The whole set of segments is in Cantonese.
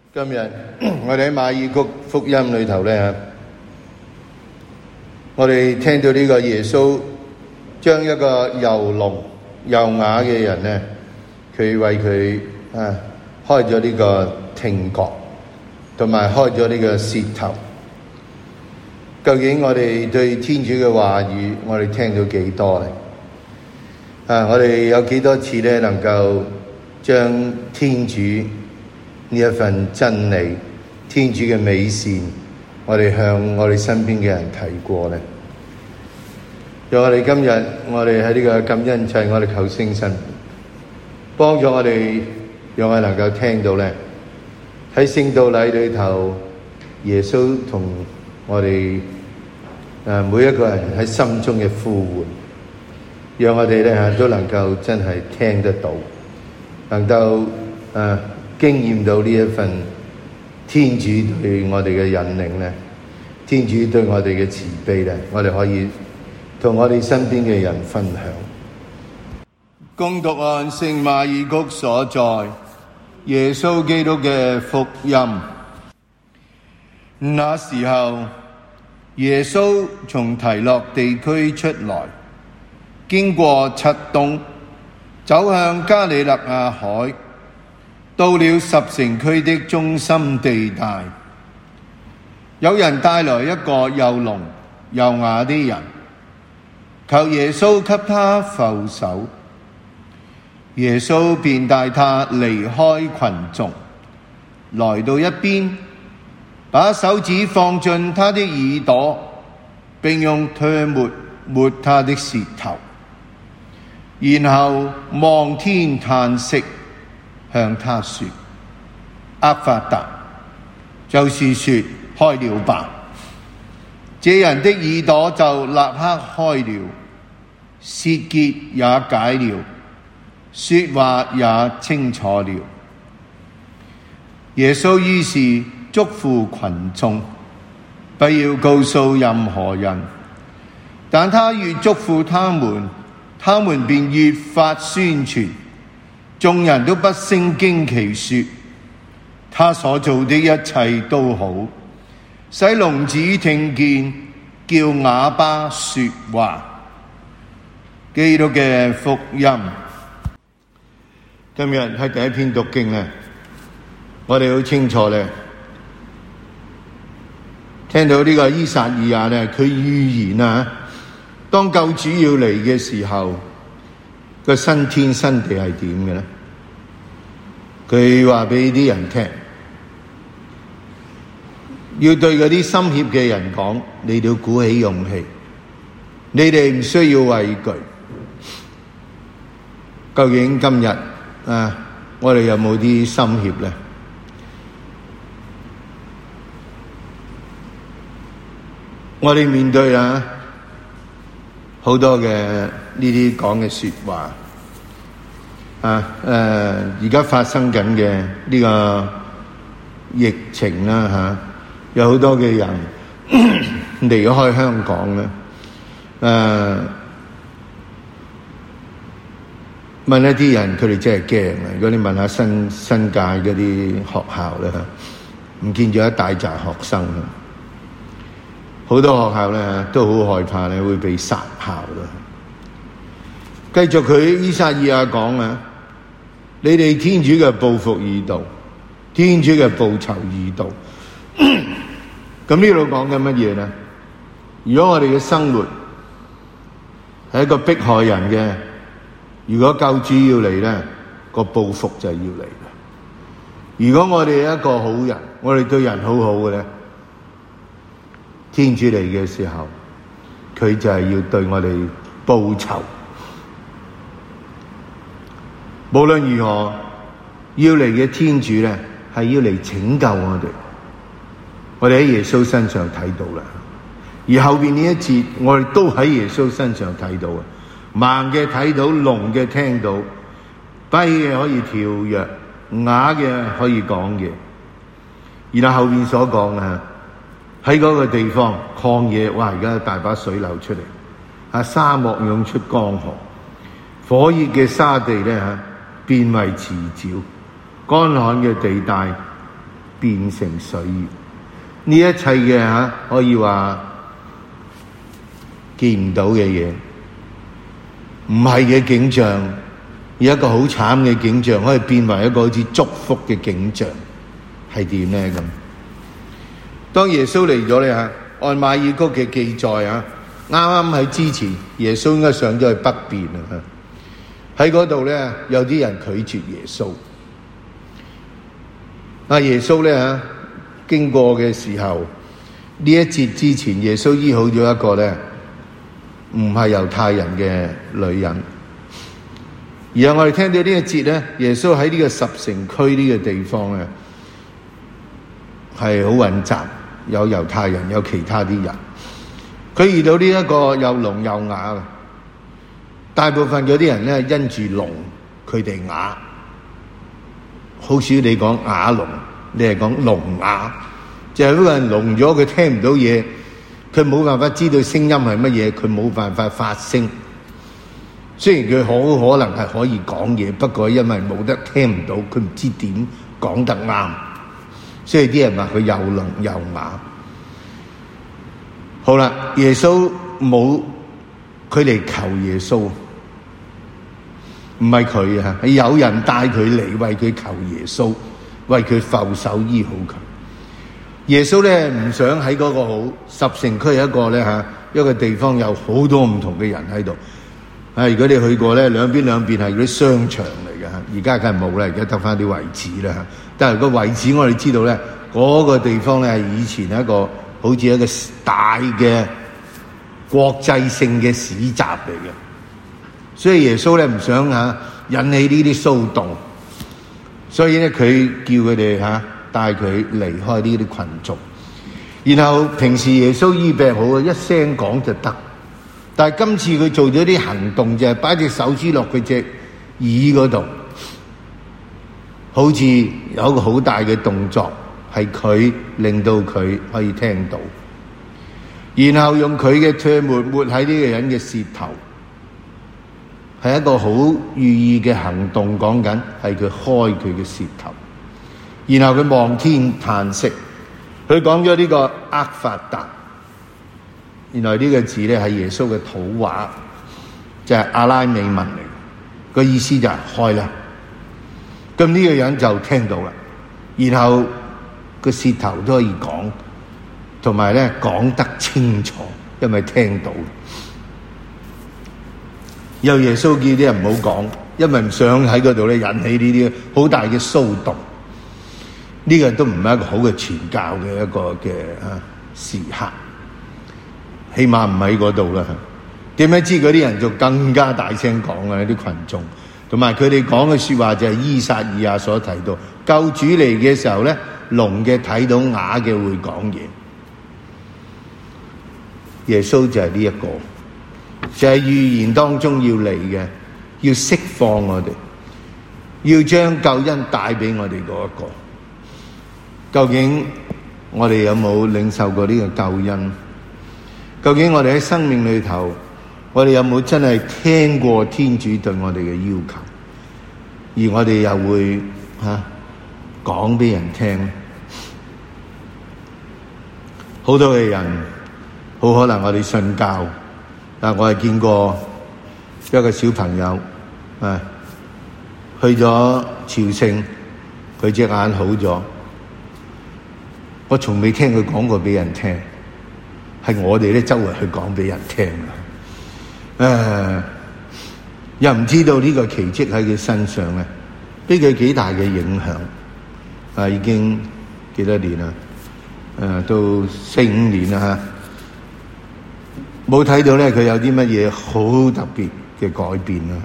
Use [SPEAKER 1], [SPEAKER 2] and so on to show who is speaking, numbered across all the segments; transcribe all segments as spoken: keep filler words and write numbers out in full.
[SPEAKER 1] 今日我哋喺馬爾谷福音裏頭咧，我哋聽到呢個耶穌將一個又聾又啞嘅人咧，佢為佢啊開咗呢個聽覺，同埋開咗呢個舌頭。究竟我哋對天主嘅話語，我哋聽到幾多咧？啊，我哋有幾多次咧，能夠將天主呢一份真理、天主嘅美善，我哋向我哋身邊嘅人提過咧？讓我哋今日，我哋喺呢個感恩祭，我哋求聖神幫助我哋，讓我哋能夠聽到咧，喺聖道禮裏頭，耶穌同我哋誒每一個人喺心中嘅呼喚，讓我哋咧都能夠真係聽得到，能夠誒經驗到呢一份天主對我哋嘅引領咧，天主對我哋嘅慈悲咧，我哋可以同我哋身邊嘅人分享。恭讀按聖馬爾谷所載耶穌基督嘅福音。那時候，耶穌從提洛地區出來，經過漆冬，走向加里肋亞海，到了十城區的中心地帶。有人帶來一個又聾又啞的人，求耶穌給他覆手。耶穌便帶他離開群眾，來到一邊，把手指放進他的耳朵，並用唾沫抹他的舌頭，然後望天嘆息，向他說：厄法達，就是說開了吧。這人的耳朵就立刻開了，舌結也解了，說話也清楚了。耶穌於是囑咐群眾，不要告訴任何人，但他越囑咐他們，他們便越發宣傳。眾人都不勝驚奇，說他所做的一切都好，使聾子聽見，叫啞巴說話。基督嘅福音。今日喺第一篇讀經咧，我哋好清楚咧，聽到呢個依撒意亞咧，佢預言啊，當救主要嚟嘅時候，個新天新地係點嘅咧？佢話俾啲人聽，要對嗰啲心怯嘅人講，你哋要鼓起勇氣，你哋唔需要畏懼。究竟今日啊，我哋有冇啲心怯咧？我哋面對啊好多嘅呢啲講嘅說話啊，誒而家發生緊嘅呢個疫情啦吓、啊，有好多嘅人離開香港啦，誒、啊、問一啲人，佢哋真係驚啊！如果你問下新新界嗰啲學校咧，唔見咗一大紮學生。好多學校咧都好害怕咧會被殺校啦。繼續佢依撒意亞講啊，你哋天主嘅報復已到，天主嘅報酬已到。咁呢度講緊乜嘢咧？如果我哋嘅生活係一個迫害人嘅，如果救主要嚟咧，個報復就要嚟啦。如果我哋係一個好人，我哋對人好好嘅咧，天主嚟嘅時候，佢就係要對我哋報仇。無論如何，要嚟嘅天主咧，係要嚟拯救我哋。我哋喺耶穌身上睇到啦，而後邊呢一節，我哋都喺耶穌身上睇到啊。盲嘅睇到，聾嘅聽到，跛嘅可以跳躍，啞嘅可以講嘢。然後後邊所講啊，喺嗰個地方曠野，哇！而家大把水流出嚟，啊，沙漠湧出江河，火熱嘅沙地咧嚇變為池沼，乾旱嘅地帶變成水月。呢一切嘅嚇可以話見唔到嘅嘢，唔係嘅景象，有一個好慘嘅景象，可以變為一個好似祝福嘅景象，係點咧咁？當耶穌嚟咗咧嚇，按馬爾谷嘅記載啊，啱啱喺之前，耶穌應該上咗去北邊啊，喺嗰度咧有啲人拒絕耶穌。啊，耶穌咧嚇經過嘅時候，呢一節之前，耶穌醫好咗一個咧唔係猶太人嘅女人。而我哋聽到呢一節咧，耶穌喺呢個十城區呢個地方咧係好混雜，有猶太人，有其他啲人。佢遇到呢一個又聾又啞嘅，大部分嗰啲人咧因住聾，佢哋啞。好少你講啞聾，你係講聾啞，就係嗰個人聾咗，佢聽唔到嘢，佢冇辦法知道聲音係乜嘢，佢冇辦法發聲。雖然佢好可能係可以講嘢，不過因為冇得聽唔到，佢唔知點講得啱，所以啲人話佢又聾又啞。好啦，耶穌冇佢嚟求耶穌，唔係佢啊，係有人帶佢嚟為佢求耶穌，為佢覆手醫好佢。耶穌咧唔想喺嗰個好十城區一個咧嚇一個地方有好多唔同嘅人喺度。啊！如果你去過咧，兩邊兩邊係嗰啲商場嚟嘅嚇，而家梗係冇啦，而家得翻啲位置啦。但係個位置我哋知道咧，嗰個地方咧係以前一個好似一個大嘅國際性嘅市集嚟嘅，所以耶穌咧唔想嚇引起呢啲騷動，所以咧佢叫佢哋嚇帶佢離開呢啲群眾。然後平時耶穌醫病好啊，一聲講就得。但係今次佢做咗啲行動，就係擺隻手指落佢隻耳嗰度，好似有一個好大嘅動作，係佢令到佢可以聽到。然後用佢嘅唾沫抹喺呢個人嘅舌頭，係一個好寓意嘅行動，講緊係佢開佢嘅舌頭。然後佢望天嘆息，佢講咗呢個厄法達。原來呢個字咧係耶穌嘅土話，就係、是、阿拉美文嚟，個意思就係開啦。咁呢個人就聽到啦，然後個舌頭都可以講，同埋咧講得清楚，因為聽到。有耶穌叫啲人唔好講，因為唔想喺嗰度咧引起呢啲好大嘅騷動。呢、這個都唔係一個好嘅傳教嘅一個嘅啊時刻。起碼唔喺嗰度啦，點樣知嗰啲人就更加大聲講啊！啲群眾同埋佢哋講嘅說話就係依撒意亞所提到，救主嚟嘅時候咧，聾嘅睇到，啞嘅會講嘢。耶穌就係呢一個，就係、是、預言當中要嚟嘅，要釋放我哋，要將救恩帶俾我哋嗰一個。究竟我哋有冇領受過呢個救恩？究竟我哋喺生命裏頭，我哋有冇真係聽過天主對我哋嘅要求，而我哋又會吓講俾人聽？好多嘅人，好可能我哋信教，但我係見過一個小朋友啊，去咗朝聖，佢隻眼好咗，我從未聽佢講過俾人聽。係我哋咧周圍去講俾人聽啊！誒，又唔知道呢個奇蹟喺佢身上咧，俾佢幾大嘅影響啊！已經幾多年啦？誒、啊，到四五年啦嚇，冇睇到咧佢有啲乜嘢好特別嘅改變啦。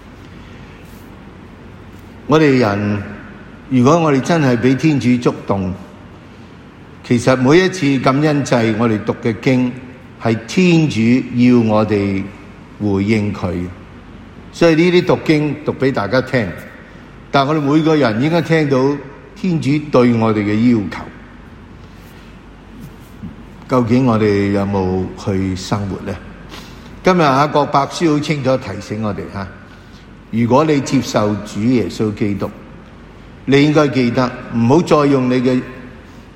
[SPEAKER 1] 我哋人，如果我哋真係俾天主觸動，其實每一次感恩祭，我哋讀嘅經係天主要我哋回應佢，所以呢啲讀經讀俾大家聽。但係我哋每個人應該聽到天主對我哋嘅要求。究竟我哋有冇去生活呢？今日雅各伯書好清楚提醒我哋吓，如果你接受主耶穌基督，你應該記得唔好再用你嘅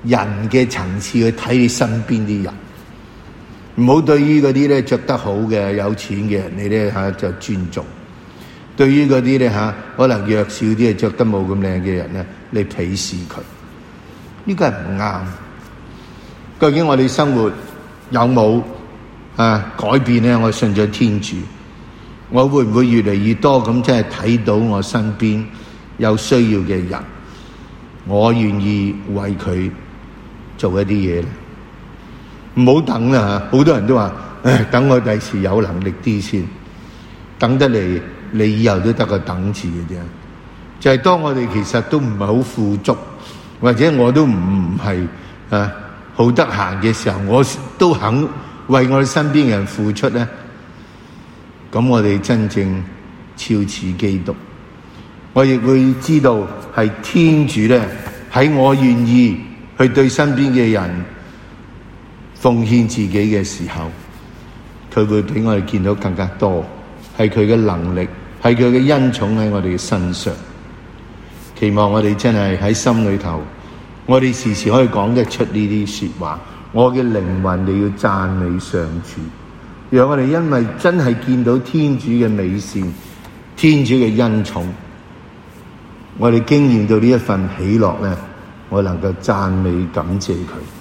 [SPEAKER 1] 人嘅層次去睇你身邊啲人，唔好對於嗰啲咧着得好嘅有錢嘅人，你咧嚇就尊重；對於嗰啲咧嚇可能弱少啲嘅着得冇咁靚嘅人咧，你鄙視佢，呢個係唔啱。究竟我哋生活有冇啊改變咧？我信咗天主，我會唔會越嚟越多咁真係睇到我身邊有需要嘅人，我願意為佢做一啲嘢咧？唔好等啦嚇！好多人都話：唉，等我第時有能力啲先。等得嚟，你以後都得個等字嘅啫。就係、是、當我哋其實都唔係好富足，或者我都唔係啊好得閒嘅時候，我都肯為我哋身邊嘅人付出咧。咁我哋真正肖似基督，我亦會知道係天主咧喺我願意去對身邊嘅人奉獻自己嘅時候，佢會俾我哋見到更加多，係佢嘅能力，係佢嘅恩寵喺我哋嘅身上。期望我哋真係喺心裏頭，我哋時時可以講得出呢啲說話。我嘅靈魂你要讚美上主，讓我哋因為真係見到天主嘅美善，天主嘅恩寵，我哋經驗到呢一份喜樂咧，我能夠讚美感謝佢。